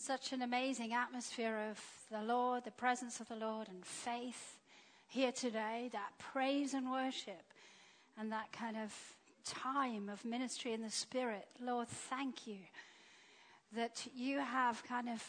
Such an amazing atmosphere of the Lord, the presence of the Lord, and faith here today, that praise and worship, and that kind of time of ministry in the Spirit. Lord, thank you that you have kind of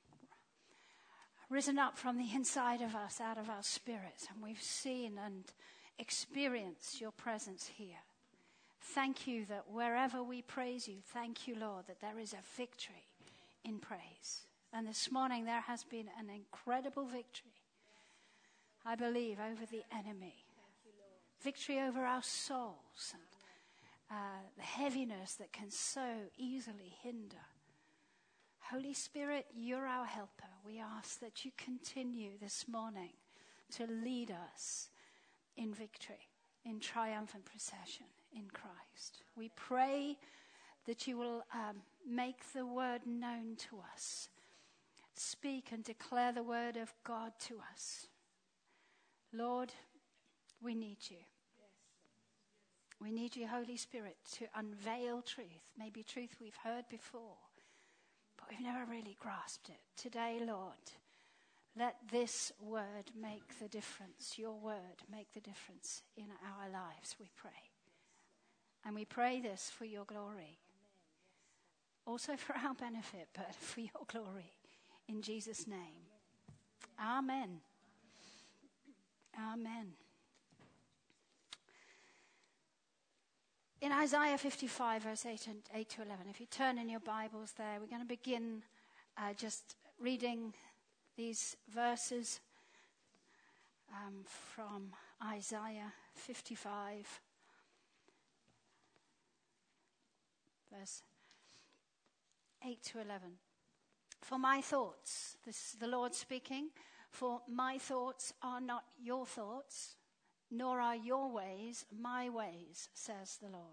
risen up from the inside of us, out of our spirits, and we've seen and experienced your presence here. Thank you that wherever we praise you, thank you, Lord, that there is a victory in praise. And this morning there has been an incredible victory, I believe, over the enemy. Victory over our souls and the heaviness that can so easily hinder. Holy Spirit, you're our helper. We ask that you continue this morning to lead us in victory, in triumphant procession in Christ. We pray that you will make the word known to us. Speak and declare the word of God to us. Lord, we need you. We need you, Holy Spirit, to unveil truth. Maybe truth we've heard before, but we've never really grasped it. Today, Lord, let this word make the difference. Your word make the difference in our lives, we pray. And we pray this for your glory. Also for our benefit, but for your glory. In Jesus' name. Amen. Amen. In Isaiah 55, verse 8 to 11, if you turn in your Bibles there, we're going to begin just reading these verses from Isaiah 55, verse 8 to 11. For my thoughts, this is the Lord speaking, for my thoughts are not your thoughts, nor are your ways my ways, says the Lord.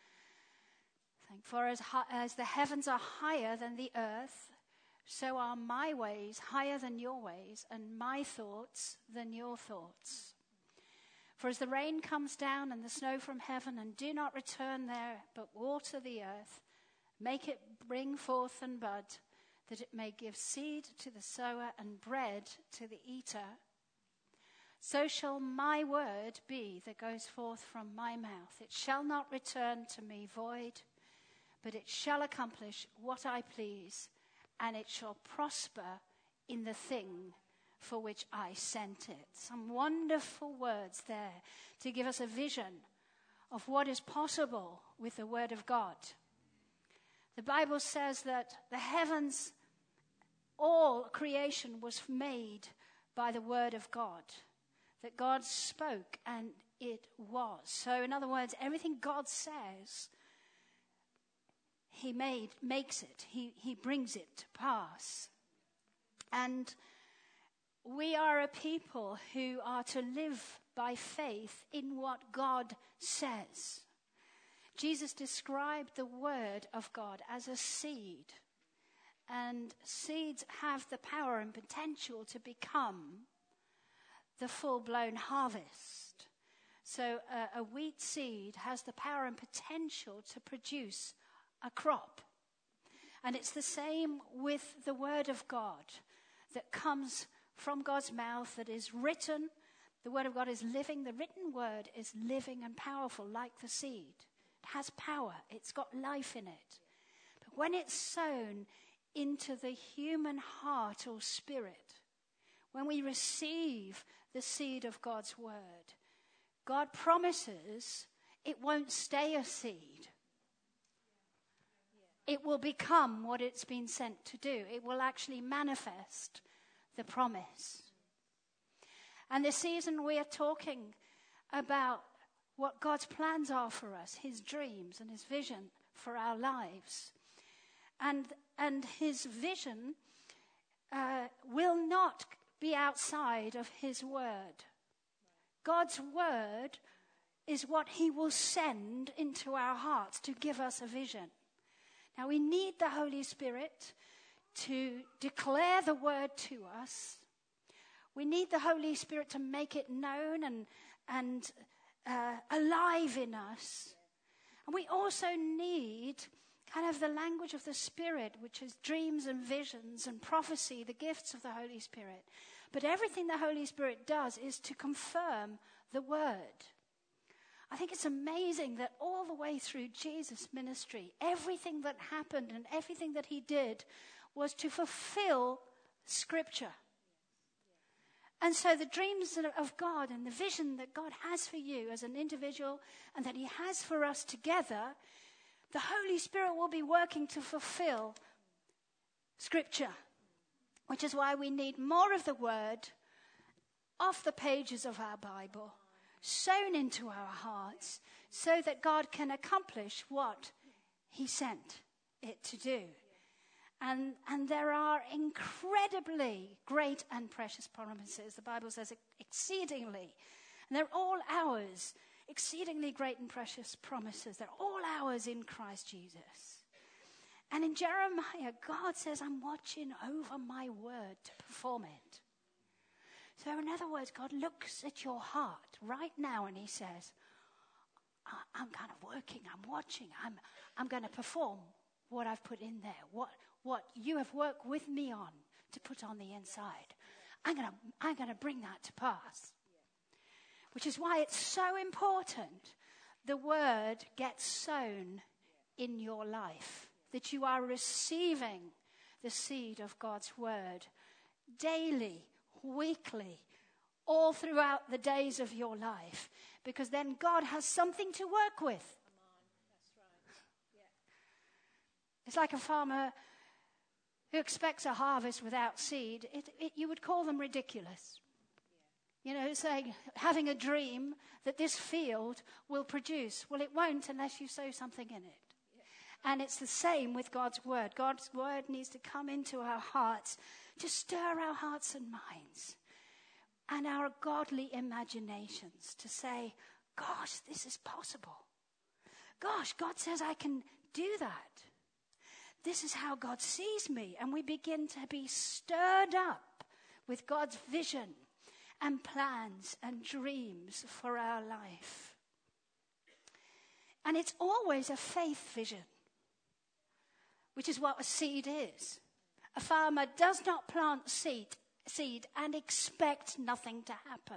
For as the heavens are higher than the earth, so are my ways higher than your ways, and my thoughts than your thoughts. For as the rain comes down and the snow from heaven, and do not return there, but water the earth, make it bring forth and bud, that it may give seed to the sower and bread to the eater, so shall my word be that goes forth from my mouth. It shall not return to me void, but it shall accomplish what I please, and it shall prosper in the thing for which I sent it. Some wonderful words there to give us a vision of what is possible with the word of God. The Bible says that the heavens, all creation was made by the word of God. That God spoke and it was. So in other words, everything God says, he makes it. He brings it to pass. And we are a people who are to live by faith in what God says. Jesus described the word of God as a seed. And seeds have the power and potential to become the full-blown harvest. So a wheat seed has the power and potential to produce a crop. And it's the same with the word of God that comes from God's mouth, that is written. The word of God is living. The written word is living and powerful like the seed. It has power. It's got life in it. But when it's sown into the human heart or spirit, when we receive the seed of God's word, God promises it won't stay a seed. It will become what it's been sent to do. It will actually manifest the promise. And this season we are talking about what God's plans are for us, his dreams and his vision for our lives. And his vision will not be outside of his word. God's word is what he will send into our hearts to give us a vision. Now we need the Holy Spirit to declare the word to us. We need the Holy Spirit to make it known and alive in us. And we also need kind of the language of the Spirit, which is dreams and visions and prophecy, the gifts of the Holy Spirit. But everything the Holy Spirit does is to confirm the word. I think it's amazing that all the way through Jesus' ministry, everything that happened and everything that he did was to fulfill Scripture. And so the dreams of God and the vision that God has for you as an individual and that he has for us together, the Holy Spirit will be working to fulfill Scripture, which is why we need more of the word off the pages of our Bible, sown into our hearts, so that God can accomplish what he sent it to do. And there are incredibly great and precious promises. The Bible says exceedingly. And they're all ours. Exceedingly great and precious promises. They're all ours in Christ Jesus. And in Jeremiah, God says, I'm watching over my word to perform it. So in other words, God looks at your heart right now and he says, I'm kind of working, I'm watching, I'm going to perform what I've put in there, what you have worked with me on to put on the inside. I'm going to bring that to pass. Which is why it's so important the word gets sown in your life, that you are receiving the seed of God's word daily, weekly, all throughout the days of your life, because then God has something to work with. That's right. Yeah. It's like a farmer who expects a harvest without seed. You would call them ridiculous. You know, saying, having a dream that this field will produce. Well, it won't unless you sow something in it. And it's the same with God's word. God's word needs to come into our hearts to stir our hearts and minds and our godly imaginations to say, gosh, this is possible. Gosh, God says I can do that. This is how God sees me. And we begin to be stirred up with God's vision and plans and dreams for our life. And it's always a faith vision, which is what a seed is. A farmer does not plant seed and expect nothing to happen.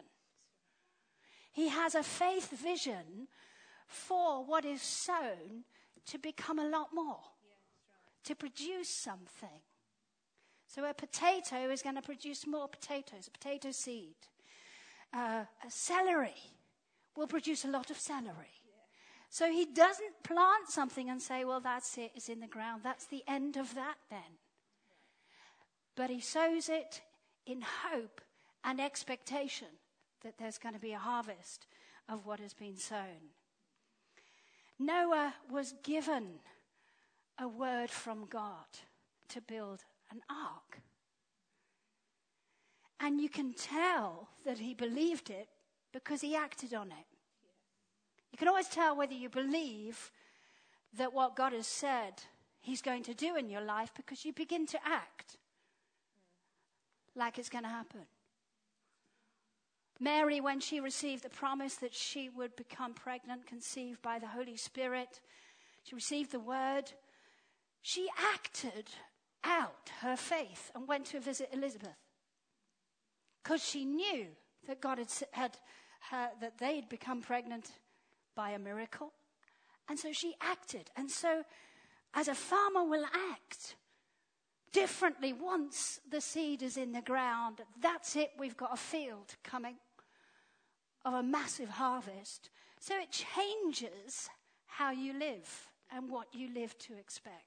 He has a faith vision for what is sown to become a lot more, to produce something. So a potato is going to produce more potatoes, a potato seed. A celery will produce a lot of celery. So he doesn't plant something and say, well, that's it, it's in the ground. That's the end of that then. But he sows it in hope and expectation that there's going to be a harvest of what has been sown. Noah was given a word from God to build an ark. And you can tell that he believed it because he acted on it. You can always tell whether you believe that what God has said he's going to do in your life because you begin to act like it's going to happen. Mary, when she received the promise that she would become pregnant, conceived by the Holy Spirit, she received the word, she acted out her faith and went to visit Elizabeth because she knew that God had that they'd become pregnant by a miracle. And so she acted. And so as a farmer will act differently once the seed is in the ground, that's it, we've got a field coming of a massive harvest. So it changes how you live and what you live to expect.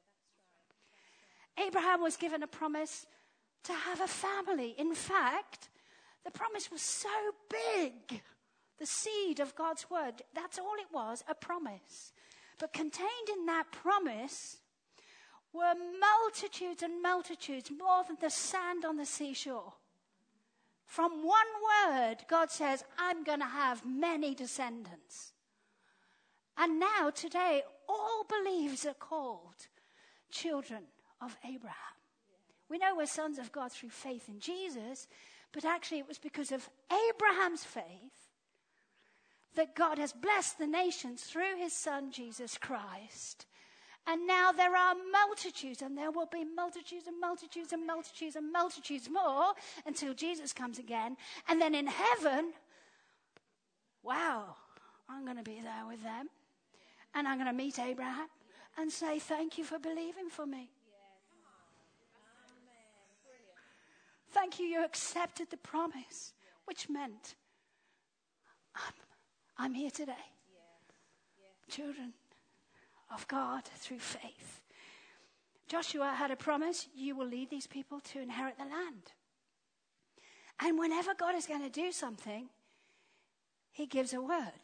Abraham was given a promise to have a family. In fact, the promise was so big. The seed of God's word, that's all it was, a promise. But contained in that promise were multitudes and multitudes, more than the sand on the seashore. From one word, God says, I'm going to have many descendants. And now, today, all believers are called children of Abraham. We know we're sons of God through faith in Jesus, but actually it was because of Abraham's faith that God has blessed the nations through his son, Jesus Christ. And now there are multitudes, and there will be multitudes and multitudes and multitudes and multitudes more until Jesus comes again. And then in heaven, wow, I'm going to be there with them. And I'm going to meet Abraham and say, thank you for believing for me. Thank you, you accepted the promise, which meant I'm here today. Children of God through faith. Joshua had a promise, you will lead these people to inherit the land. And whenever God is going to do something, he gives a word.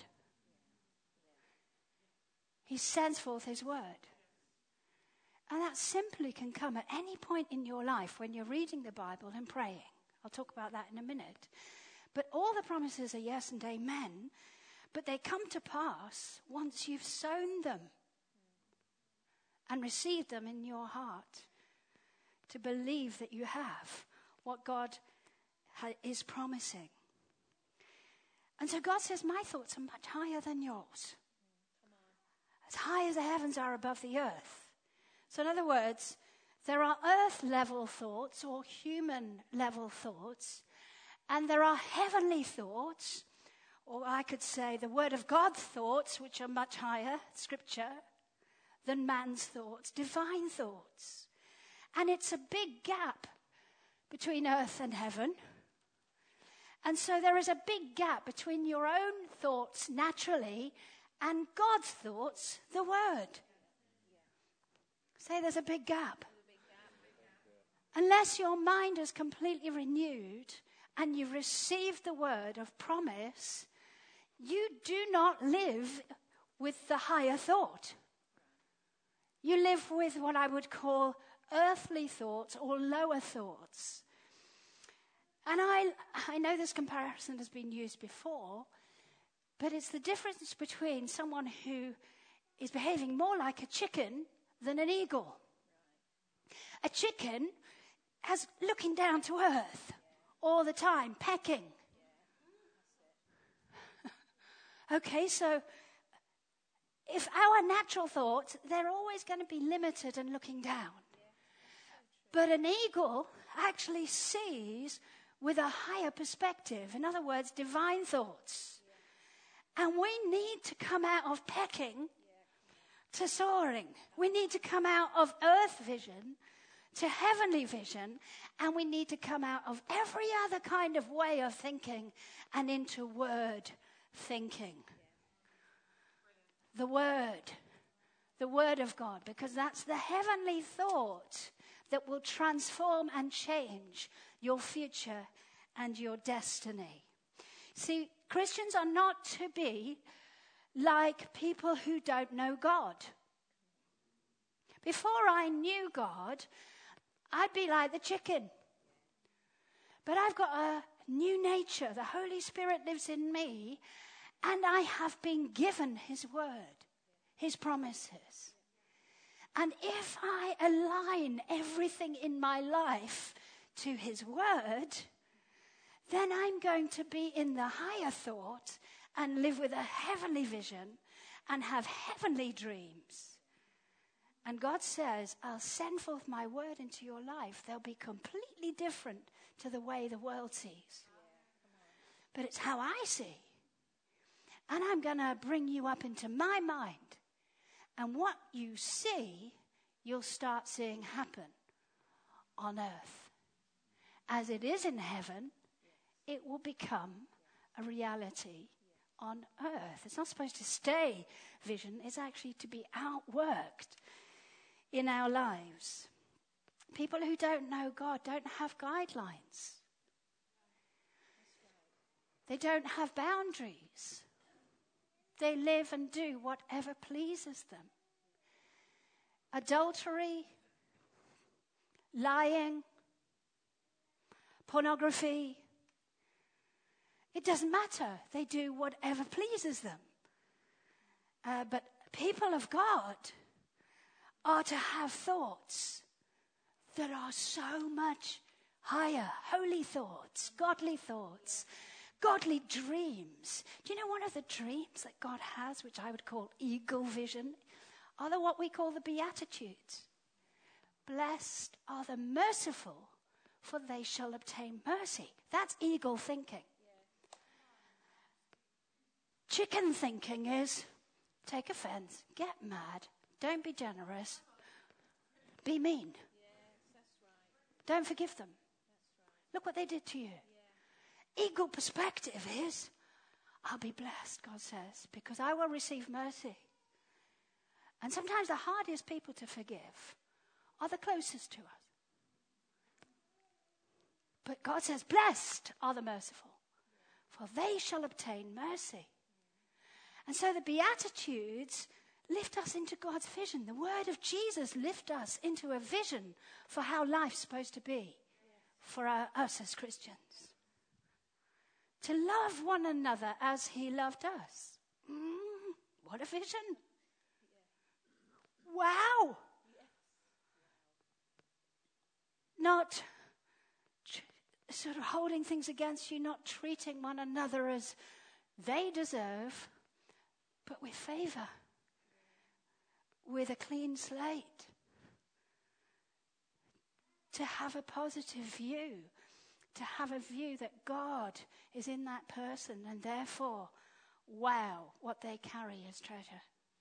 He sends forth his word. And that simply can come at any point in your life when you're reading the Bible and praying. I'll talk about that in a minute. But all the promises are yes and amen, but they come to pass once you've sown them and received them in your heart to believe that you have what God is promising. And so God says, my thoughts are much higher than yours. As high as the heavens are above the earth. So in other words, there are earth-level thoughts or human-level thoughts, and there are heavenly thoughts, or I could say the Word of God thoughts, which are much higher, Scripture, than man's thoughts, divine thoughts. And it's a big gap between earth and heaven. And so there is a big gap between your own thoughts naturally and God's thoughts, the Word. Say there's a big gap. Unless your mind is completely renewed and you've received the word of promise, you do not live with the higher thought. You live with what I would call earthly thoughts or lower thoughts. And I know this comparison has been used before, but it's the difference between someone who is behaving more like a chicken than an eagle. A chicken is looking down to earth all the time, pecking. Okay, so if our natural thoughts, they're always going to be limited and looking down. But an eagle actually sees with a higher perspective. In other words, divine thoughts. And we need to come out of pecking to soaring. We need to come out of earth vision to heavenly vision, and we need to come out of every other kind of way of thinking and into word thinking. The word of God, because that's the heavenly thought that will transform and change your future and your destiny. See, Christians are not to be like people who don't know God. Before I knew God, I'd be like the chicken. But I've got a new nature. The Holy Spirit lives in me, and I have been given his word, his promises. And if I align everything in my life to his word, then I'm going to be in the higher thought and live with a heavenly vision and have heavenly dreams. And God says, I'll send forth my word into your life. They'll be completely different to the way the world sees. But it's how I see. And I'm going to bring you up into my mind. And what you see, you'll start seeing happen on earth. As it is in heaven, it will become a reality on earth. It's not supposed to stay vision. It's actually to be outworked in our lives. People who don't know God don't have guidelines. They don't have boundaries. They live and do whatever pleases them. Adultery, lying, pornography, it doesn't matter. They do whatever pleases them. But people of God are to have thoughts that are so much higher. Holy thoughts, godly dreams. Do you know one of the dreams that God has, which I would call eagle vision? are what we call the Beatitudes. Blessed are the merciful, for they shall obtain mercy. That's eagle thinking. Chicken thinking is take offense, get mad, don't be generous, be mean. Don't forgive them. Look what they did to you. Eagle perspective is, I'll be blessed, God says, because I will receive mercy. And sometimes the hardest people to forgive are the closest to us. But God says, blessed are the merciful, for they shall obtain mercy. And so the Beatitudes lift us into God's vision. The word of Jesus lifts us into a vision for how life's supposed to be for us as Christians. To love one another as he loved us. What a vision. Wow. Not sort of holding things against you, not treating one another as they deserve, but with favor, with a clean slate, to have a positive view, to have a view that God is in that person and therefore, wow, what they carry as treasure.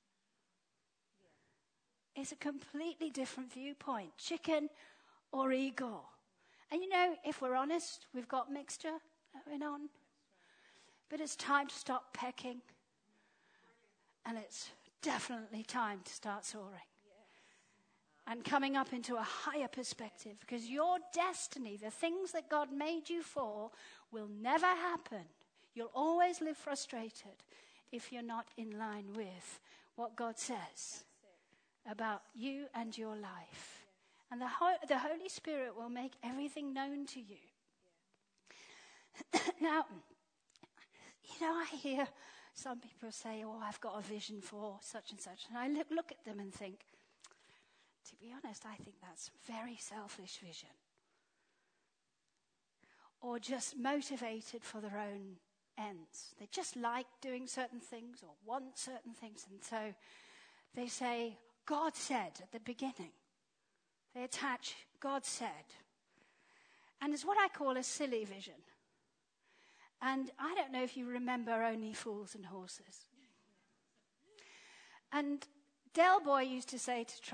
It's a completely different viewpoint, chicken or eagle. And you know, if we're honest, we've got mixture going on. But it's time to stop pecking. And it's definitely time to start soaring. And coming up into a higher perspective. Because your destiny, the things that God made you for, will never happen. You'll always live frustrated if you're not in line with what God says about you and your life. And the Holy Spirit will make everything known to you. Now, you know, I hear some people say, oh, I've got a vision for such and such. And I look at them and think, to be honest, I think that's very selfish vision. Or just motivated for their own ends. They just like doing certain things or want certain things. And so they say, God said at the beginning. They attach God said. And it's what I call a silly vision. And I don't know if you remember Only Fools and Horses. And Del Boy used to say to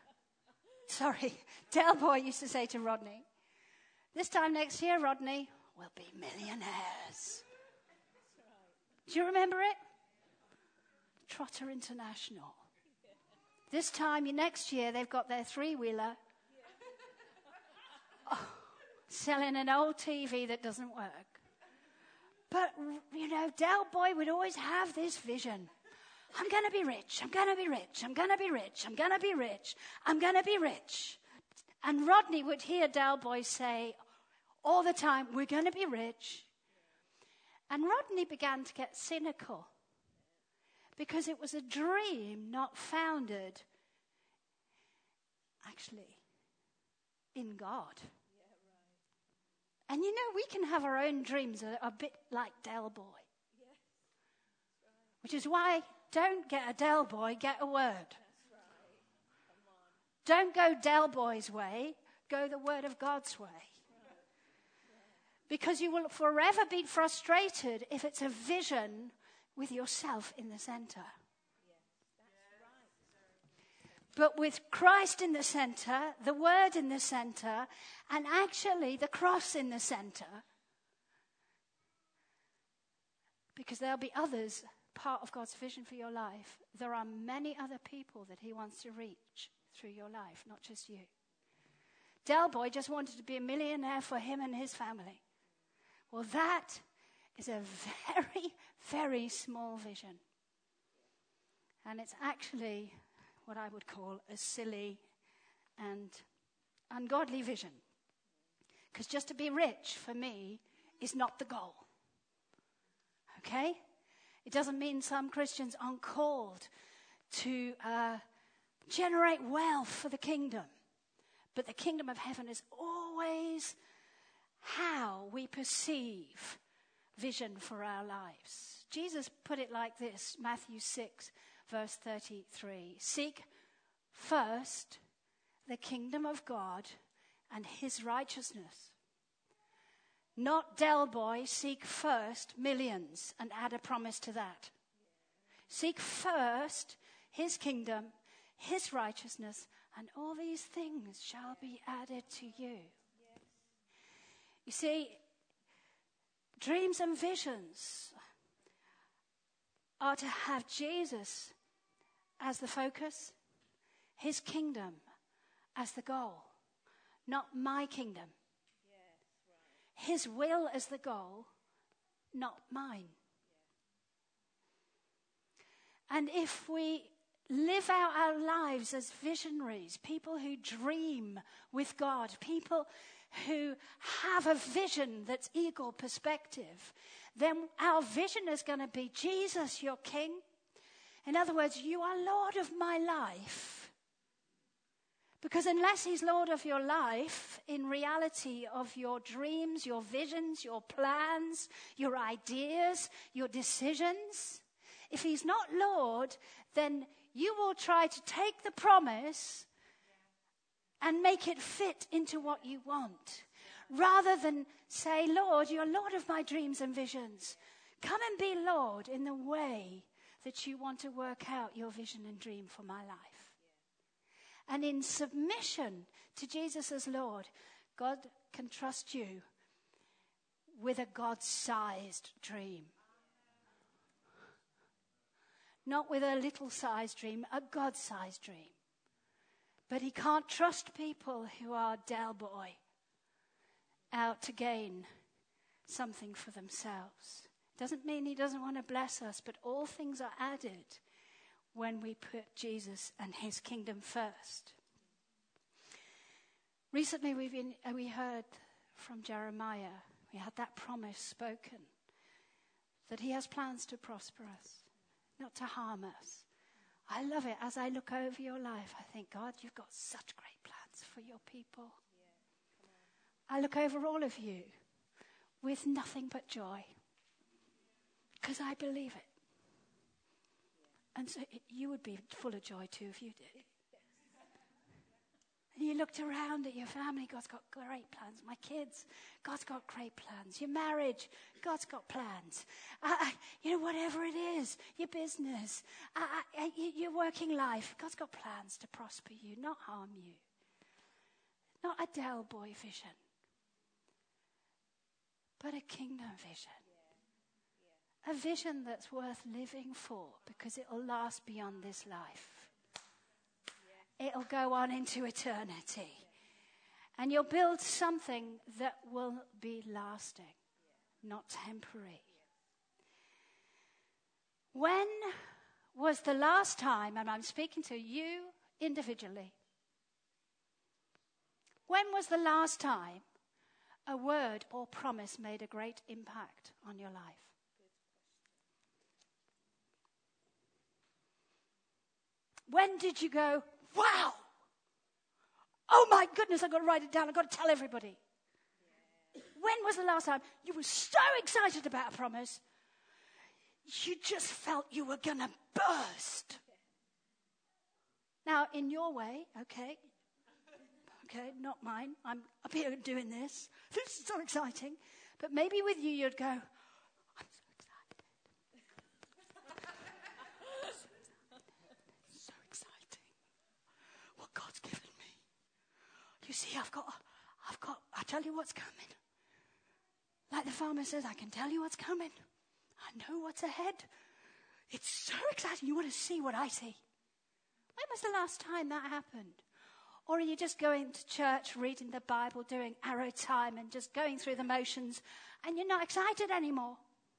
Del Boy used to say to Rodney, this time next year, Rodney, we'll be millionaires. Do you remember it? Trotter International. This time next year, they've got their three-wheeler selling an old TV that doesn't work. But, you know, Del Boy would always have this vision. I'm going to be rich. I'm going to be rich. I'm going to be rich. I'm going to be rich. I'm going to be rich. And Rodney would hear Del Boy say all the time, we're going to be rich. And Rodney began to get cynical because it was a dream not founded, actually, in God. And you know, we can have our own dreams a bit like Del Boy. Which is why don't get a Del Boy, get a word. Don't go Del Boy's way, go the word of God's way. Because you will forever be frustrated if it's a vision with yourself in the center. But with Christ in the center, the word in the center, and actually the cross in the center, because there'll be others part of God's vision for your life. There are many other people that he wants to reach through your life, not just you. Del Boy just wanted to be a millionaire for him and his family. Well, that is a very, very small vision. And it's actually what I would call a silly and ungodly vision. Because just to be rich, for me, is not the goal. Okay? It doesn't mean some Christians aren't called to generate wealth for the kingdom. But the kingdom of heaven is always how we perceive vision for our lives. Jesus put it like this, Matthew 6, verse 33. Seek first the kingdom of God and his righteousness. Not Del Boy, seek first millions and add a promise to that. Seek first his kingdom, his righteousness, and all these things shall be added to you. You see, dreams and visions are to have Jesus as the focus, his kingdom as the goal, not my kingdom. His will as the goal, not mine. And if we live out our lives as visionaries, people who dream with God, people who have a vision that's eagle perspective, then our vision is going to be Jesus, your King. In other words, you are Lord of my life. Because unless he's Lord of your life, in reality of your dreams, your visions, your plans, your ideas, your decisions, if he's not Lord, then you will try to take the promise and make it fit into what you want. Rather than say, Lord, you're Lord of my dreams and visions. Come and be Lord in the way that you want to work out your vision and dream for my life. And in submission to Jesus as Lord, God can trust you with a God-sized dream. Not with a little-sized dream, a God-sized dream. But he can't trust people who are Del Boy out to gain something for themselves. Doesn't mean he doesn't want to bless us, but all things are added when we put Jesus and his kingdom first. Recently we heard from Jeremiah, we had that promise spoken, that he has plans to prosper us, not to harm us. I love it. As I look over your life, I think, God, you've got such great plans for your people. I look over all of you with nothing but joy, because I believe it. And so you would be full of joy too if you did. And you looked around at your family, God's got great plans. My kids, God's got great plans. Your marriage, God's got plans. Whatever it is, your business, your working life, God's got plans to prosper you, not harm you. Not a Del Boy vision, but a kingdom vision. A vision that's worth living for because it'll last beyond this life. It'll go on into eternity. And you'll build something that will be lasting, not temporary. When was the last time, and I'm speaking to you individually, when was the last time a word or promise made a great impact on your life? When did you go, wow, oh my goodness, I've got to write it down, I've got to tell everybody. When was the last time you were so excited about a promise, you just felt you were going to burst? Now, in your way, okay, not mine, I'm up here doing this. This is so exciting. But maybe with you, you'd go, God's given me. You see, I've got, I tell you what's coming. Like the farmer says, I can tell you what's coming. I know what's ahead. It's so exciting. You want to see what I see. When was the last time that happened? Or are you just going to church, reading the Bible, doing arrow time and just going through the motions and you're not excited anymore?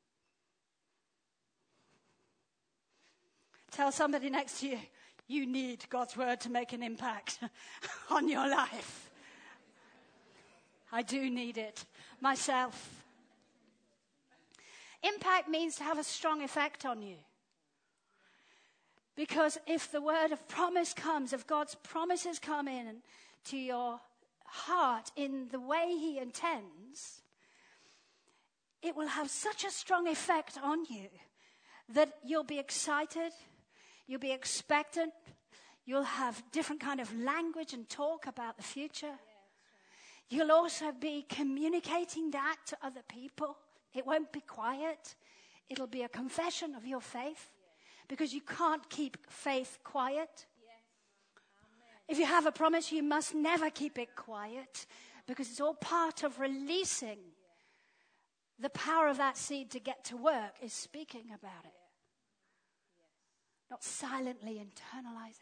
Tell somebody next to you, you need God's word to make an impact on your life. I do need it myself. Impact means to have a strong effect on you. Because if the word of promise comes, if God's promises come in to your heart in the way he intends, it will have such a strong effect on you that you'll be excited. You'll be expectant. You'll have different kind of language and talk about the future. You'll also be communicating that to other people. It won't be quiet. It'll be a confession of your faith, because you can't keep faith quiet. If you have a promise, you must never keep it quiet, because it's all part of releasing the power of that seed to get to work, is speaking about it. Not silently internalizing.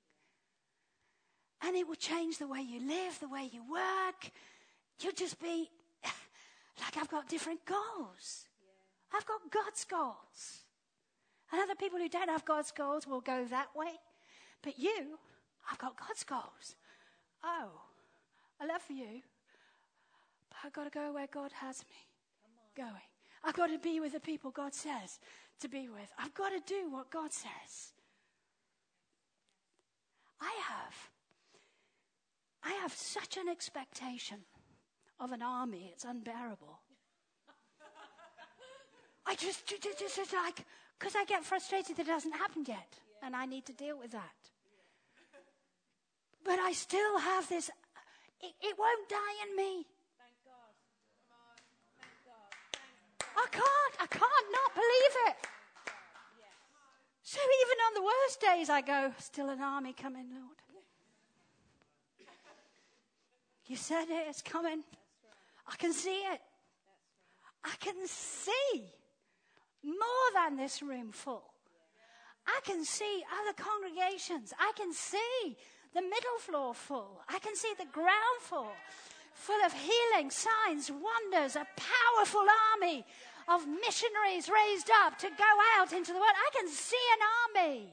And it will change the way you live, the way you work. You'll just be like, I've got different goals. I've got God's goals. And other people who don't have God's goals will go that way. But you, I've got God's goals. Oh, I love you. But I've got to go where God has me going. I've got to be with the people God says to be with. I've got to do what God says. I have such an expectation of an army, it's unbearable. I just like, because I get frustrated that it hasn't happened yet, and I need to deal with that. But I still have this, it won't die in me. Thank God. Thank God. I can't not believe it. So even on the worst days I go, still an army coming, Lord. You said it, it's coming. I can see it. I can see more than this room full. I can see other congregations. I can see the middle floor full. I can see the ground full of healing, signs, wonders, a powerful army of missionaries raised up to go out into the world. I can see an army.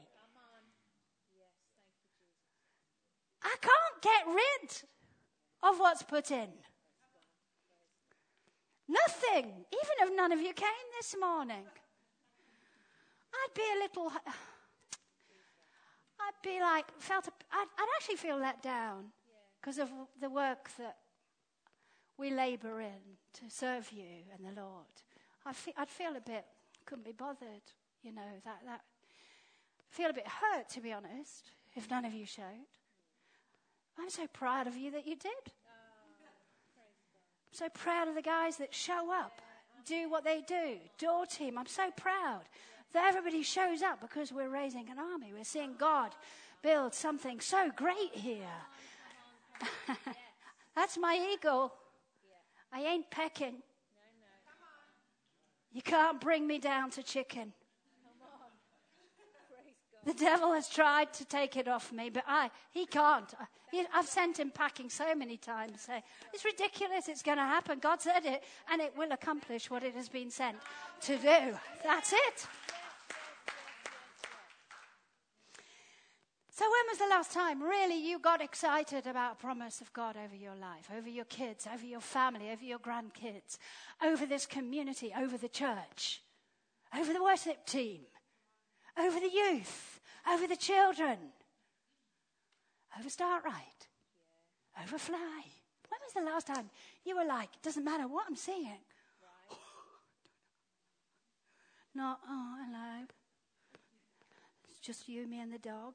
I can't get rid of what's put in. Nothing. Even if none of you came this morning. I'd actually feel let down because of the work that we labor in to serve you and the Lord. I'd feel a bit, couldn't be bothered, that feel a bit hurt, to be honest, if none of you showed. I'm so proud of you that you did. I'm so proud of the guys that show up, do what they do. Door team, I'm so proud that everybody shows up because we're raising an army. We're seeing God build something so great here. That's my eagle. I ain't pecking. You can't bring me down to chicken. The devil has tried to take it off me, but he can't. I've sent him packing so many times. Say, it's ridiculous, it's going to happen. God said it, and it will accomplish what it has been sent to do. That's it. So when was the last time really you got excited about a promise of God over your life, over your kids, over your family, over your grandkids, over this community, over the church, over the worship team, over the youth, over the children, over Start Right, over Fly? When was the last time you were like, it doesn't matter what I'm seeing? Right. Not, oh, hello. It's just you, me, and the dog.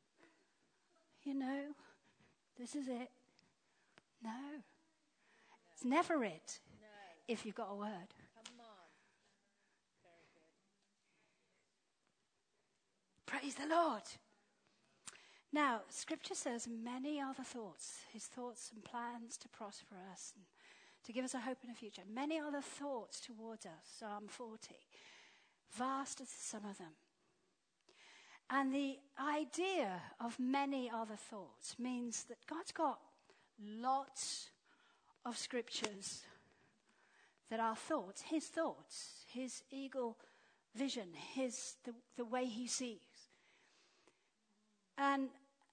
This is it. No. It's never it. No. If you've got a word. Come on. Very good. Praise the Lord. Now, Scripture says many are the thoughts, his thoughts and plans to prosper us and to give us a hope in the future. Many are the thoughts towards us, Psalm 40. Vast is the sum of them. And the idea of many other thoughts means that God's got lots of scriptures that are thoughts, his eagle vision, the way he sees. And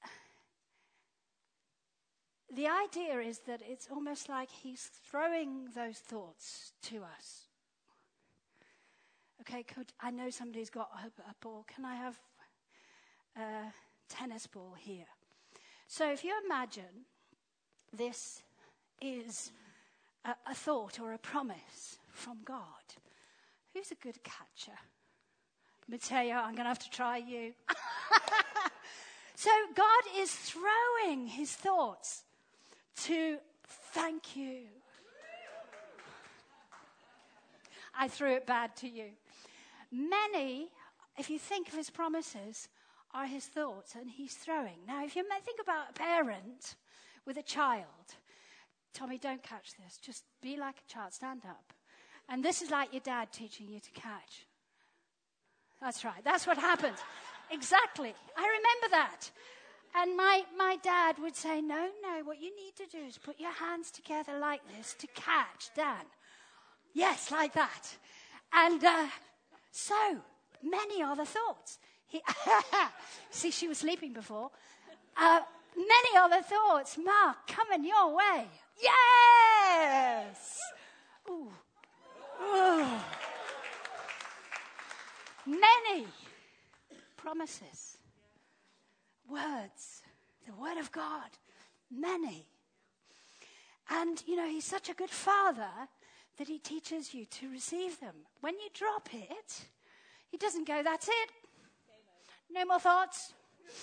the idea is that it's almost like he's throwing those thoughts to us. Okay, I know somebody's got a ball. Can I have a tennis ball here? So if you imagine this is a thought or a promise from God, who's a good catcher? Matteo, I'm going to have to try you. So God is throwing his thoughts to thank you. I threw it bad to you. Many, if you think of his promises, are his thoughts, and he's throwing. Now, if you think about a parent with a child, Tommy, don't catch this. Just be like a child. Stand up. And this is like your dad teaching you to catch. That's right. That's what happens. Exactly. I remember that. And my dad would say, no, what you need to do is put your hands together like this to catch Dan. Yes, like that. And so many are the thoughts. See, she was sleeping before. Many are the thoughts, Mark, coming your way. Yes! Ooh. Ooh. Many promises, words, the word of God, many. And, he's such a good father that he teaches you to receive them. When you drop it, he doesn't go, that's it. No more thoughts.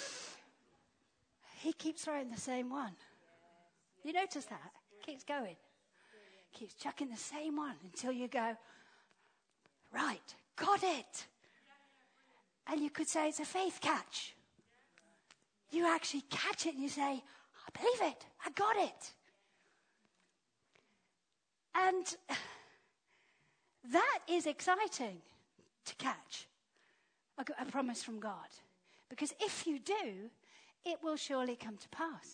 He keeps throwing the same one. You notice that? Keeps going. Keeps chucking the same one until you go, right, got it. And you could say it's a faith catch. You actually catch it and you say, I believe it. I got it. And that is exciting to catch a promise from God. Because if you do, it will surely come to pass.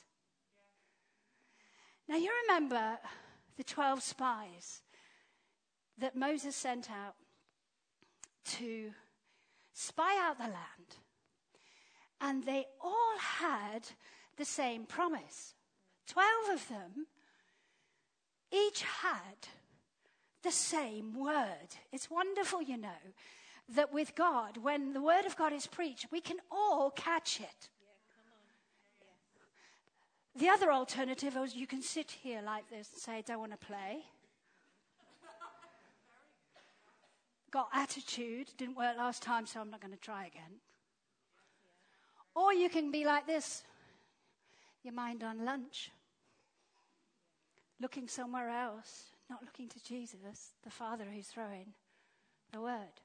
Now you remember the 12 spies that Moses sent out to spy out the land. And they all had the same promise. 12 of them each had the same word. It's wonderful, that with God, when the word of God is preached, we can all catch it. The other alternative is you can sit here like this and say, I don't want to play. Got attitude, didn't work last time, so I'm not going to try again. Or you can be like this, your mind on lunch, looking somewhere else, not looking to Jesus, the Father who's throwing the word.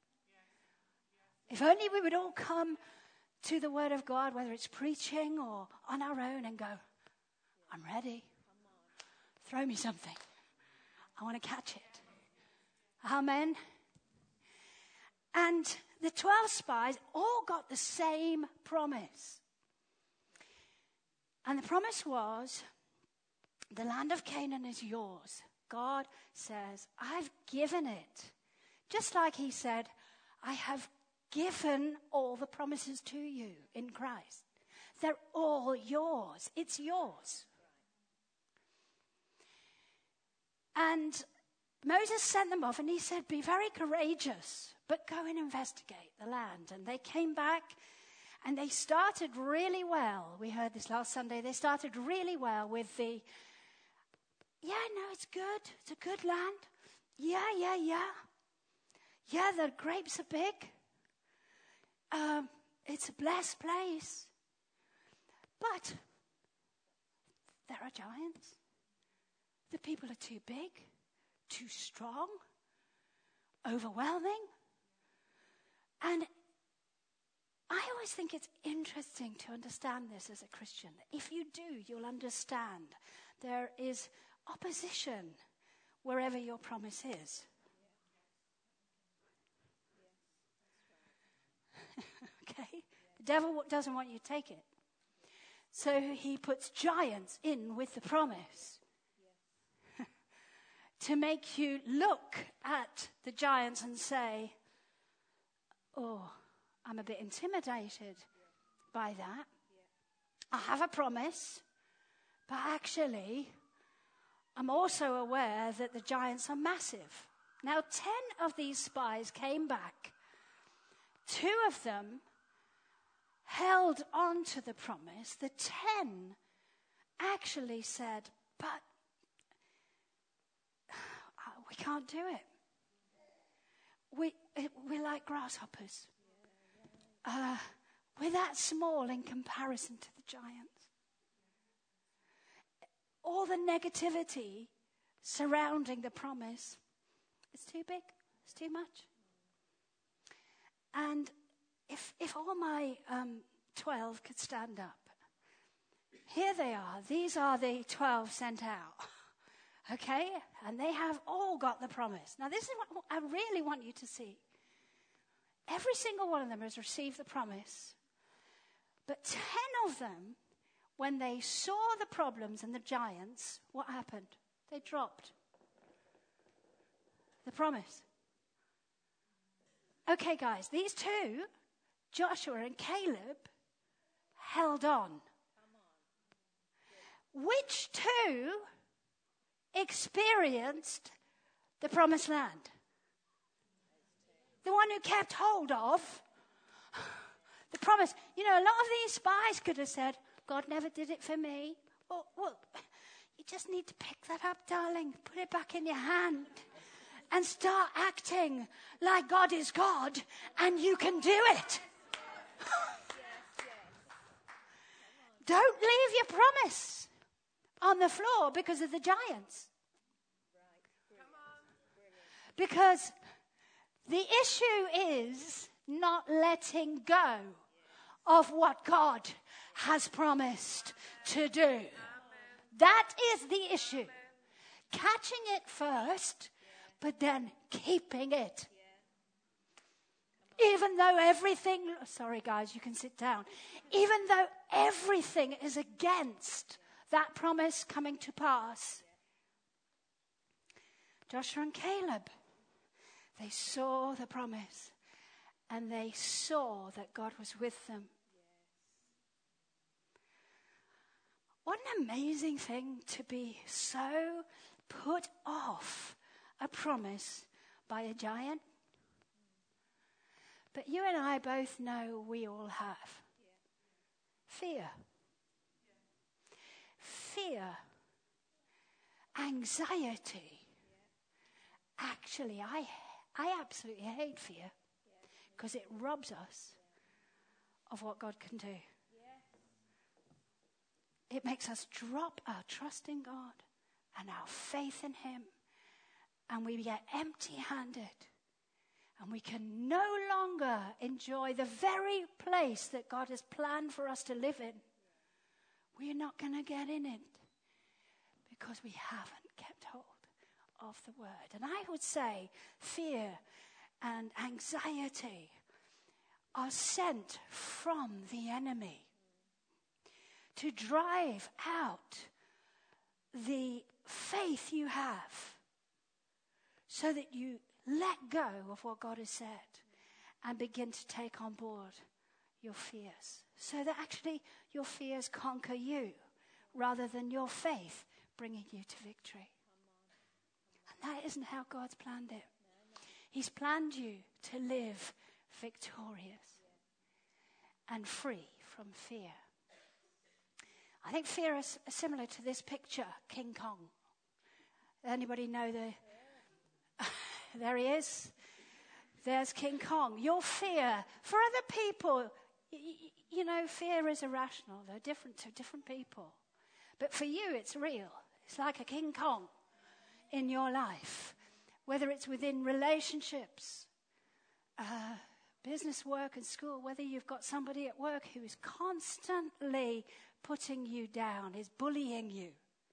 If only we would all come to the word of God, whether it's preaching or on our own, and go, I'm ready. Throw me something. I want to catch it. Amen. And the 12 spies all got the same promise. And the promise was, the land of Canaan is yours. God says, I've given it. Just like he said, I have given all the promises to you in Christ. They're all yours. It's yours. And Moses sent them off and he said, be very courageous, but go and investigate the land. And they came back and they started really well. We heard this last Sunday. They started really well with the, it's good. It's a good land. Yeah. Yeah, the grapes are big. It's a blessed place. But there are giants. The people are too big, too strong, overwhelming. And I always think it's interesting to understand this as a Christian. If you do, you'll understand there is opposition wherever your promise is. Okay? The devil doesn't want you to take it. So he puts giants in with the promise to make you look at the giants and say, oh, I'm a bit intimidated by that. I have a promise, but actually, I'm also aware that the giants are massive. Now, 10 of these spies came back. 2 of them held on to the promise. The 10 actually said, but we can't do it. We're like grasshoppers. We're that small in comparison to the giants. All the negativity surrounding the promise, it's too big, it's too much. And if all my 12 could stand up, here they are. These are the 12 sent out. Okay? And they have all got the promise. Now, this is what I really want you to see. Every single one of them has received the promise. But 10 of them, when they saw the problems and the giants, what happened? They dropped the promise. Okay, guys, these two, Joshua and Caleb, held on. Which two experienced the promised land? The one who kept hold of the promise. You know, a lot of these spies could have said, God never did it for me. Well, you just need to pick that up, darling. Put it back in your hand and start acting like God is God and you can do it. Don't leave your promise on the floor because of the giants. Because the issue is not letting go of what God has promised to do. That is the issue. Catching it first, but then keeping it. Even though everything, sorry guys, you can sit down. Even though everything is against that promise coming to pass. Joshua and Caleb, they saw the promise and they saw that God was with them. What an amazing thing to be so put off a promise by a giant. But you and I both know we all have fear. Fear, anxiety. Actually, I absolutely hate fear because it robs us of what God can do. It makes us drop our trust in God and our faith in Him, and we get empty-handed, and we can no longer enjoy the very place that God has planned for us to live in. We're not going to get in it because we haven't kept hold of the word. And I would say fear and anxiety are sent from the enemy to drive out the faith you have so that you let go of what God has said and begin to take on board your fears, so that actually your fears conquer you rather than your faith bringing you to victory. And that isn't how God's planned it. He's planned you to live victorious and free from fear. I think fear is similar to this picture, King Kong. Anybody know there he is? There's King Kong. Your fear, for other people, you know, fear is irrational. They're different to different people. But for you, it's real. It's like a King Kong in your life. Whether it's within relationships, business, work and school, whether you've got somebody at work who is constantly putting you down, is bullying you.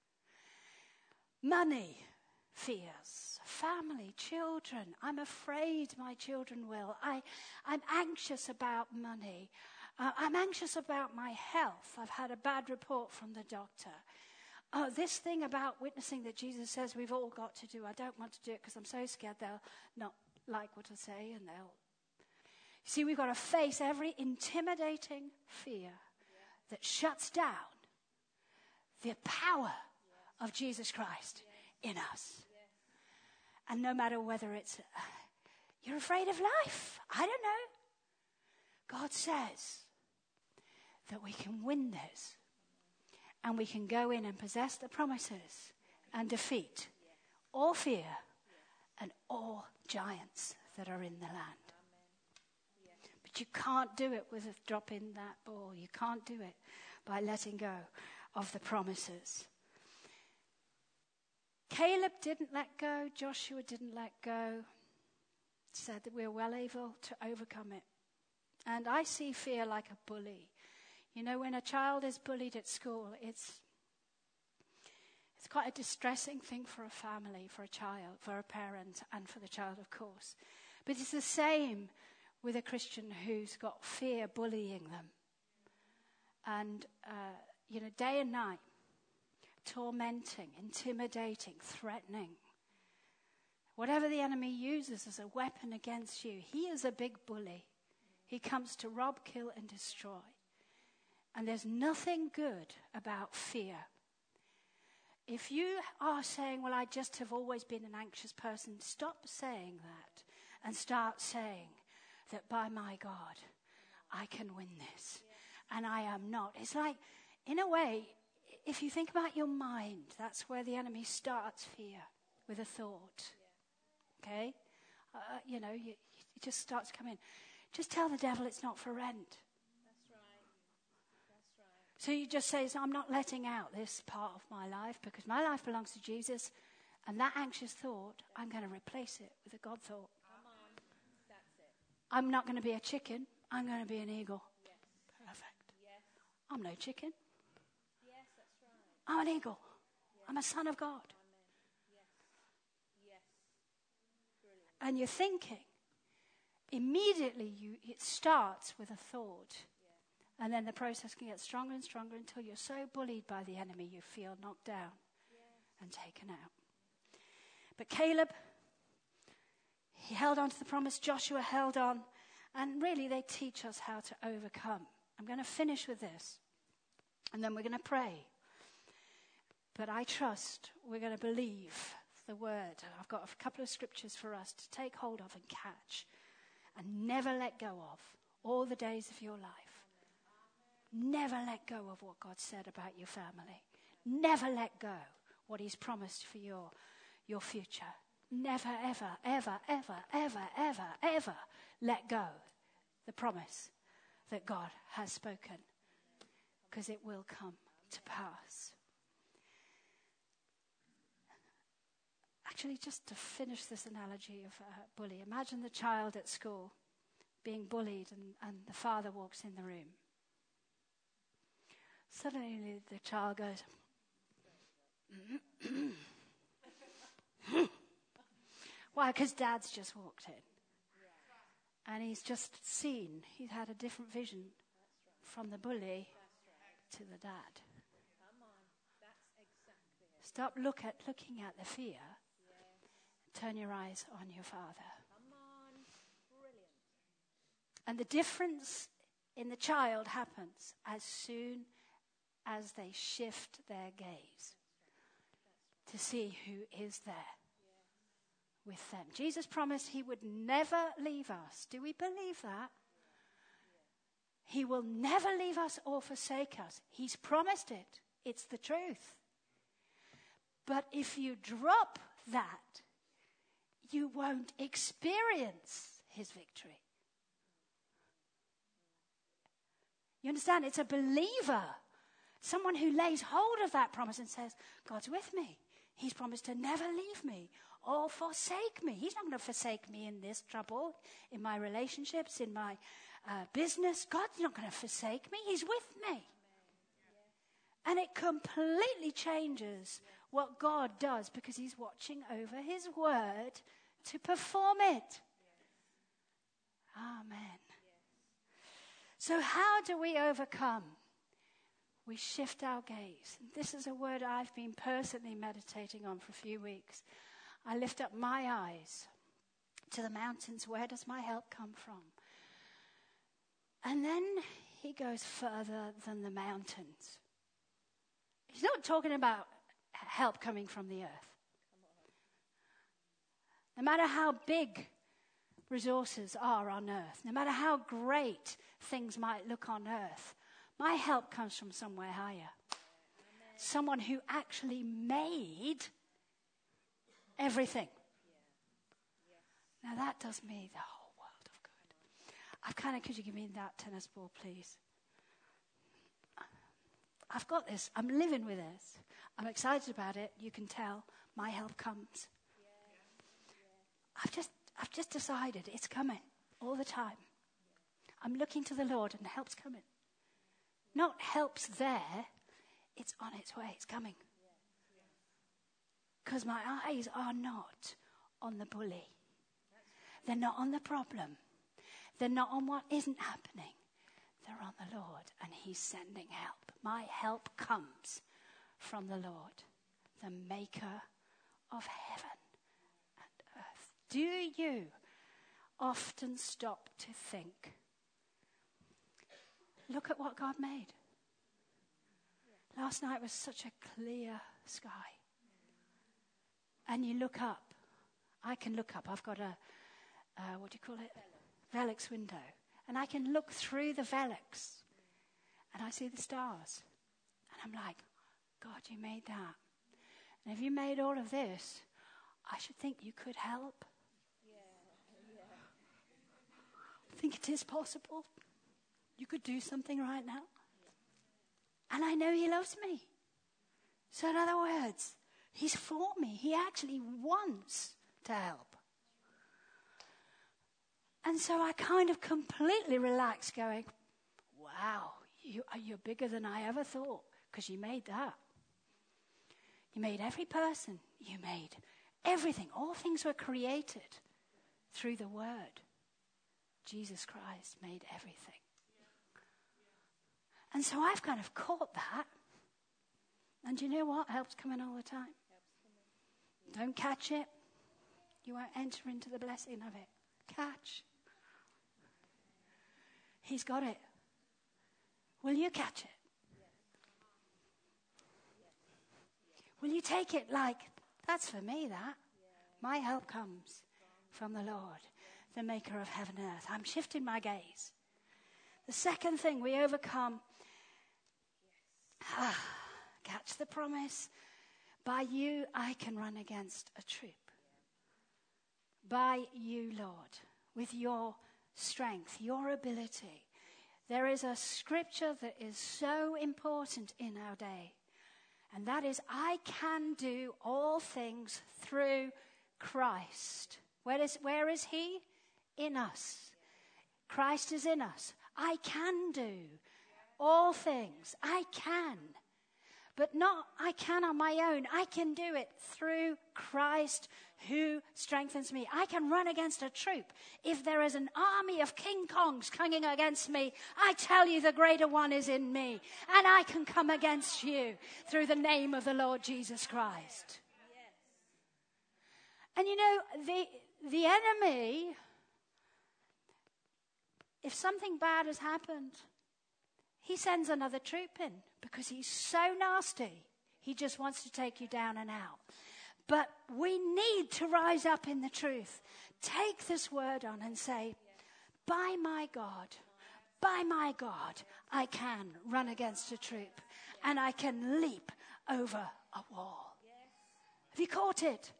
Money, fears. Family, children. I'm afraid my children will. I'm anxious about money. I'm anxious about my health. I've had a bad report from the doctor. This thing about witnessing that Jesus says we've all got to do, I don't want to do it because I'm so scared they'll not like what I say and they'll... See, we've got to face every intimidating fear that shuts down the power of Jesus Christ in us. And no matter whether it's, you're afraid of life, I don't know. God says that we can win this. And we can go in and possess the promises and defeat all fear and all giants that are in the land. But But you can't do it with dropping that ball. You can't do it by letting go of the promises. Caleb didn't let go. Joshua didn't let go. Said that we're well able to overcome it. And I see fear like a bully. You know, when a child is bullied at school, it's quite a distressing thing for a family, for a child, for a parent, and for the child, of course. But it's the same with a Christian who's got fear bullying them. And, day and night, tormenting, intimidating, threatening. Whatever the enemy uses as a weapon against you, he is a big bully. He comes to rob, kill, and destroy. And there's nothing good about fear. If you are saying, well, I just have always been an anxious person, stop saying that and start saying that by my God, I can win this. And I am not. It's like, in a way, if you think about your mind, that's where the enemy starts fear, with a thought. Okay? It just starts to come in. Just tell the devil it's not for rent. So you just say, I'm not letting out this part of my life because my life belongs to Jesus. And that anxious thought, I'm going to replace it with a God thought. Come on. That's it. I'm not going to be a chicken. I'm going to be an eagle. Yes. Perfect. Yes. I'm no chicken. Yes, that's right. I'm an eagle. Yes. I'm a son of God. Amen. Yes. Yes. Brilliant. And you're thinking, immediately it starts with a thought. And then the process can get stronger and stronger until you're so bullied by the enemy you feel knocked down and taken out. But Caleb, he held on to the promise. Joshua held on. And really they teach us how to overcome. I'm going to finish with this. And then we're going to pray. But I trust we're going to believe the word. I've got a couple of scriptures for us to take hold of and catch. And never let go of all the days of your life. Never let go of what God said about your family. Never let go what he's promised for your future. Never, ever, ever, ever, ever, ever, ever let go the promise that God has spoken, because it will come to pass. Actually, just to finish this analogy of a bully, imagine the child at school being bullied and the father walks in the room. Suddenly the child goes, why? Because dad's just walked in. And he's just seen, he's had a different vision from the bully to the dad. Come on. That's exactly it. Stop looking at the fear. Turn your eyes on your Father. Come on. Brilliant. And the difference in the child happens as soon as they shift their gaze to see who is there with them. Jesus promised he would never leave us. Do we believe that? He will never leave us or forsake us. He's promised it. It's the truth. But if you drop that, you won't experience his victory. You understand? It's a believer. Someone who lays hold of that promise and says, God's with me. He's promised to never leave me or forsake me. He's not going to forsake me in this trouble, in my relationships, in my business. God's not going to forsake me. He's with me. And it completely changes what God does because he's watching over his word to perform it. Amen. So how do we overcome? We shift our gaze. This is a word I've been personally meditating on for a few weeks. I lift up my eyes to the mountains. Where does my help come from? And then he goes further than the mountains. He's not talking about help coming from the earth. No matter how big resources are on earth, no matter how great things might look on earth, my help comes from somewhere higher. Amen. Someone who actually made everything. Now that does me the whole world of good. Could you give me that tennis ball, please? I've got this. I'm living with this. I'm excited about it. You can tell my help comes. I've just decided it's coming all the time. I'm looking to the Lord and help's coming. Not help's there. It's on its way. It's coming. Because my eyes are not on the bully. They're not on the problem. They're not on what isn't happening. They're on the Lord, and he's sending help. My help comes from the Lord, the maker of heaven and earth. Do you often stop to think, look at what God made? Last night was such a clear sky. And you look up. I can look up. I've got a, what do you call it? Velux window. And I can look through the Velux. And I see the stars. And I'm like, God, you made that. And if you made all of this, I should think you could help. I think it is possible. You could do something right now. And I know he loves me. So in other words, he's for me. He actually wants to help. And so I kind of completely relaxed going, wow, you're bigger than I ever thought, because you made that. You made every person. You made everything. All things were created through the Word. Jesus Christ made everything. And so I've kind of caught that. And you know what? Help's coming all the time. Don't catch it. You won't enter into the blessing of it. Catch. He's got it. Will you catch it? Will you take it like, that's for me, that? My help comes from the Lord, the maker of heaven and earth. I'm shifting my gaze. The second thing we overcome, catch the promise. By you, I can run against a troop. By you, Lord, with your strength, your ability. There is a scripture that is so important in our day. And that is, I can do all things through Christ. Where is he? In us. Christ is in us. I can do all things. I can. But not I can on my own. I can do it through Christ who strengthens me. I can run against a troop. If there is an army of King Kongs coming against me, I tell you the greater one is in me. And I can come against you through the name of the Lord Jesus Christ. And you know, the enemy, if something bad has happened, he sends another troop in because he's so nasty. He just wants to take you down and out. But we need to rise up in the truth. Take this word on and say, by my God, I can run against a troop and I can leap over a wall. Have you caught it?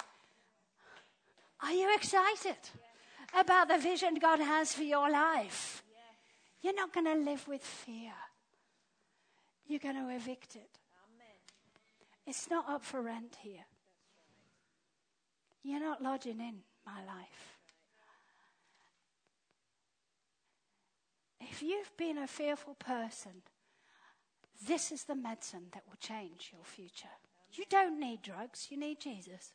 Are you excited about the vision God has for your life? You're not going to live with fear. You're going to evict it. It's not up for rent here. You're not lodging in my life. If you've been a fearful person, this is the medicine that will change your future. You don't need drugs. You need Jesus.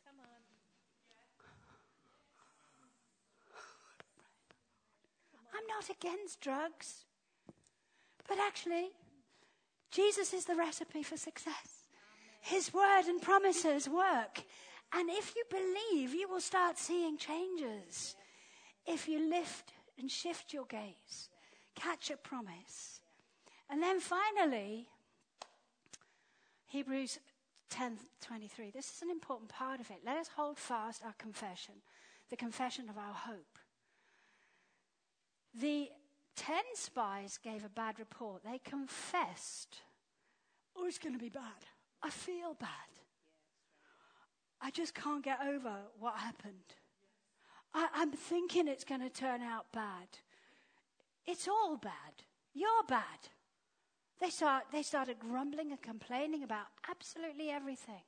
I'm not against drugs. But actually, Jesus is the recipe for success. His word and promises work. And if you believe, you will start seeing changes. If you lift and shift your gaze, catch a promise. And then finally, Hebrews 10:23. This is an important part of it. Let us hold fast our confession, the confession of our hope. The 10 spies gave a bad report. They confessed, oh, it's going to be bad. I feel bad. I just can't get over what happened. I'm thinking it's going to turn out bad. It's all bad. You're bad. They started grumbling and complaining about absolutely everything.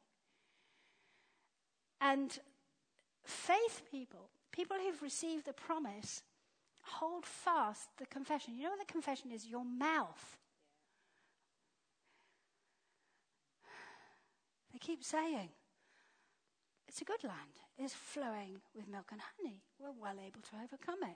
And faith people who've received the promise, hold fast the confession. You know what the confession is? Your mouth. They keep saying, it's a good land. It's flowing with milk and honey. We're well able to overcome it.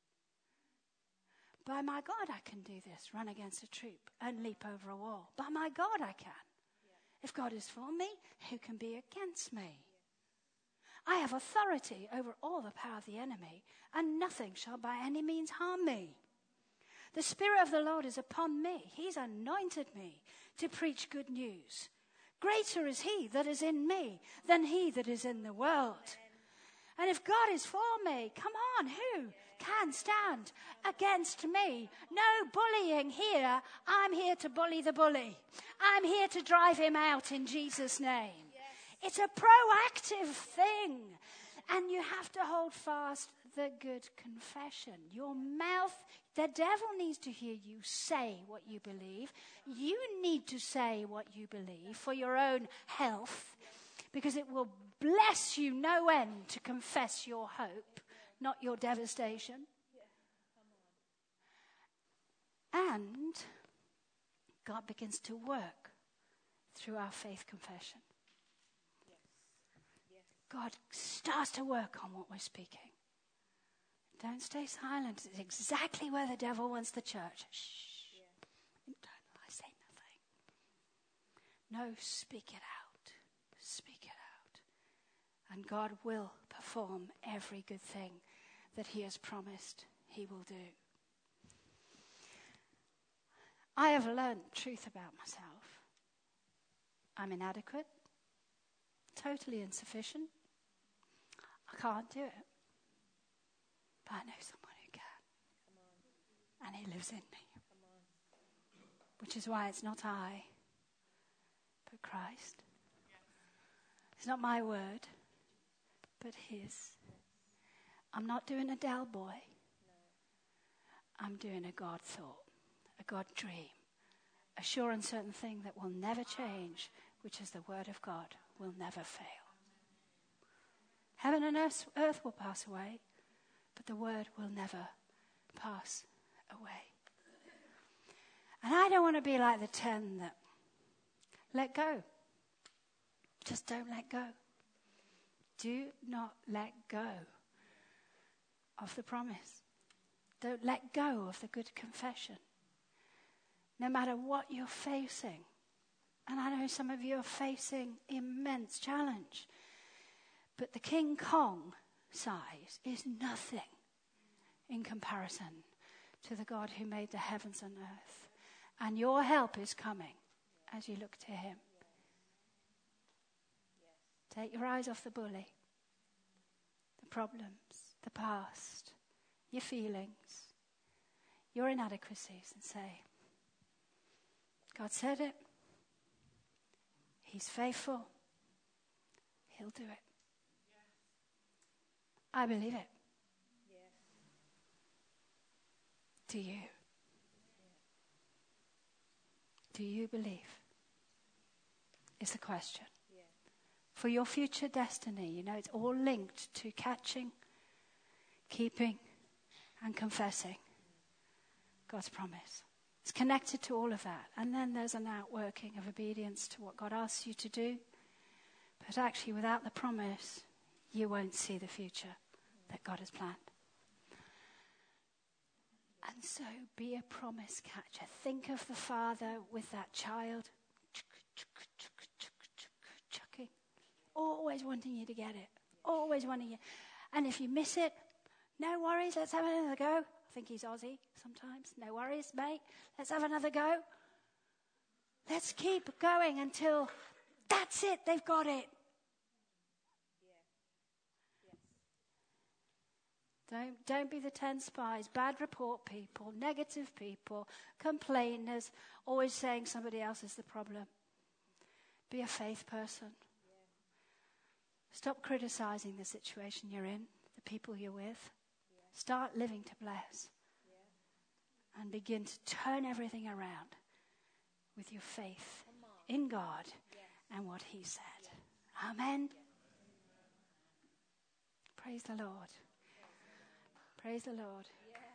By my God, I can do this, run against a troop and leap over a wall. By my God, I can. If God is for me, who can be against me? I have authority over all the power of the enemy, and nothing shall by any means harm me. The Spirit of the Lord is upon me. He's anointed me to preach good news. Greater is he that is in me than he that is in the world. And if God is for me, come on, who can stand against me? No bullying here. I'm here to bully the bully. I'm here to drive him out in Jesus' name. It's a proactive thing. And you have to hold fast the good confession. Your mouth, the devil needs to hear you say what you believe. You need to say what you believe for your own health, because it will bless you no end to confess your hope, not your devastation. And God begins to work through our faith confession. God starts to work on what we're speaking. Don't stay silent. It's exactly where the devil wants the church. Shh. I say nothing. No, speak it out. Speak it out. And God will perform every good thing that he has promised he will do. I have learned truth about myself. I'm inadequate, totally insufficient. I can't do it. But I know someone who can. And he lives in me. Which is why it's not I, but Christ. It's not my word, but his. I'm not doing a Del Boy. I'm doing a God thought, a God dream, a sure and certain thing that will never change, which is the word of God will never fail. Heaven and earth will pass away, but the word will never pass away. And I don't want to be like the 10 that let go. Just don't let go. Do not let go of the promise. Don't let go of the good confession. No matter what you're facing. And I know some of you are facing immense challenge. But the King Kong size is nothing in comparison to the God who made the heavens and earth. And your help is coming as you look to him. Take your eyes off the bully, the problems, the past, your feelings, your inadequacies, and say, God said it. He's faithful. He'll do it. I believe it. Do you? Do you believe? Is the question. For your future destiny, you know, it's all linked to catching, keeping, and confessing God's promise. It's connected to all of that. And then there's an outworking of obedience to what God asks you to do. But actually, without the promise, you won't see the future that God has planned. And so be a promise catcher. Think of the father with that child, chucking, always wanting you to get it, always wanting you. And if you miss it, no worries, let's have another go. I think he's Aussie sometimes. No worries, mate, let's have another go. Let's keep going until that's it, they've got it. Don't be the 10 spies, bad report people, negative people, complainers, always saying somebody else is the problem. Be a faith person. Stop criticizing the situation you're in, the people you're with. Start living to bless. and begin to turn everything around with your faith in God and what he said. Amen. Praise the Lord. Praise the Lord.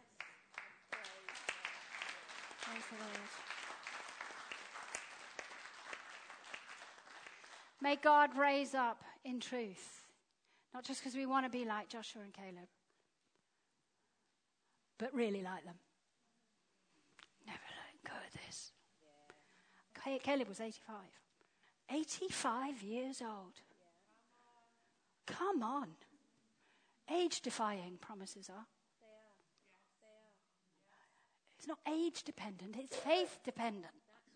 Praise the Lord. May God raise up in truth, not just because we want to be like Joshua and Caleb, but really like them. Never let go of this. Caleb was 85. 85 years old. Come on. Age-defying promises are. It's not age-dependent, it's faith-dependent.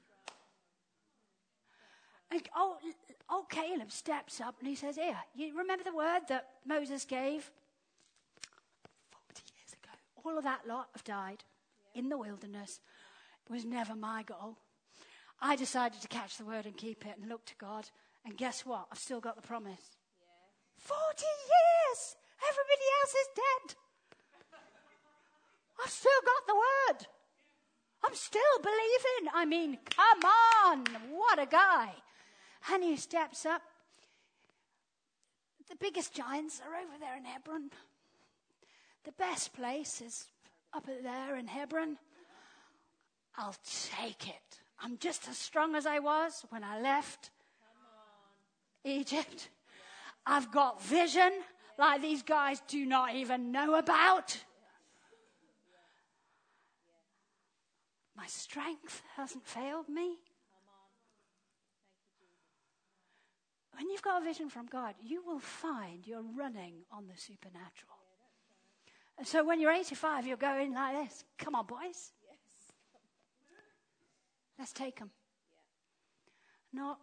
And old Caleb steps up and he says, here, you remember the word that Moses gave 40 years ago? All of that lot have died in the wilderness. It was never my goal. I decided to catch the word and keep it and look to God. And guess what? I've still got the promise. 40 years! Everybody else is dead. I've still got the word. I'm still believing. I mean, come on. What a guy. And he steps up. The biggest giants are over there in Hebron. The best place is up there in Hebron. I'll take it. I'm just as strong as I was when I left Egypt. I've got vision like these guys do not even know about. My strength hasn't failed me. When you've got a vision from God, you will find you're running on the supernatural. And so when you're 85, you're going like this. Come on, boys. Let's take them. Not,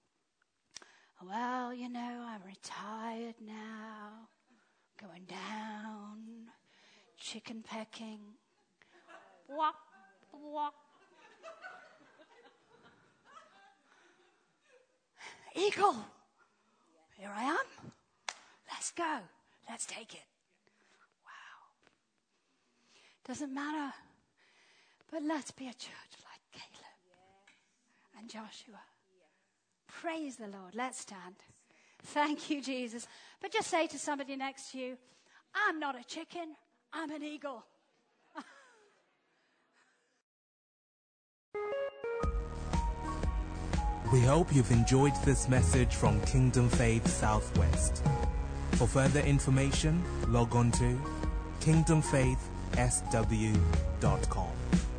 well, you know, I'm retired now. Going down. Chicken pecking. Walk, walk. Eagle. Here I am. Let's go. Let's take it. Wow. Doesn't matter. But let's be a church like Caleb and Joshua. Praise the Lord. Let's stand. Thank you, Jesus. But just say to somebody next to you, I'm not a chicken. I'm an eagle. We hope you've enjoyed this message from Kingdom Faith Southwest. For further information, log on to kingdomfaithsw.com.